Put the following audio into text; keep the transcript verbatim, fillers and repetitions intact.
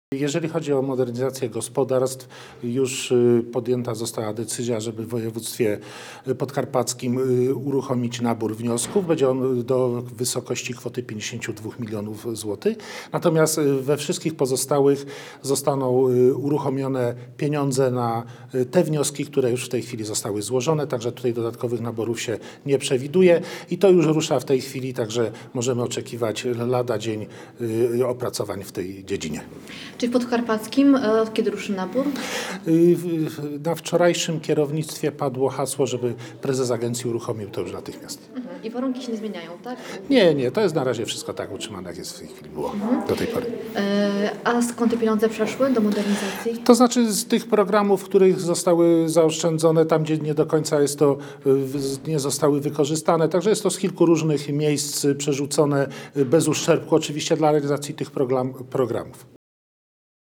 Jeżeli chodzi o modernizację gospodarstw, już podjęta została decyzja, żeby w województwie podkarpackim uruchomić nabór wniosków. Będzie on do wysokości kwoty pięćdziesiąt dwa milionów złotych. Natomiast we wszystkich pozostałych zostaną uruchomione pieniądze na te wnioski, które już w tej chwili zostały złożone. Także tutaj dodatkowych naborów się nie przewiduje i to już rusza w tej chwili, także możemy oczekiwać lada dzień opracowań w tej dziedzinie. Czyli w Podkarpackim od kiedy ruszy nabór? Na wczorajszym kierownictwie padło hasło, żeby prezes agencji uruchomił to już natychmiast. Mhm. I warunki się nie zmieniają, tak? Nie, nie, to jest na razie wszystko tak utrzymane, jak jest w tej chwili było mhm. do tej pory. E, a skąd te pieniądze przeszły do modernizacji? To znaczy z tych programów, w których zostały zaoszczędzone, tam gdzie nie do końca jest to, nie zostały wykorzystane. Także jest to z kilku różnych miejsc przerzucone bez uszczerbku oczywiście dla realizacji tych program, programów.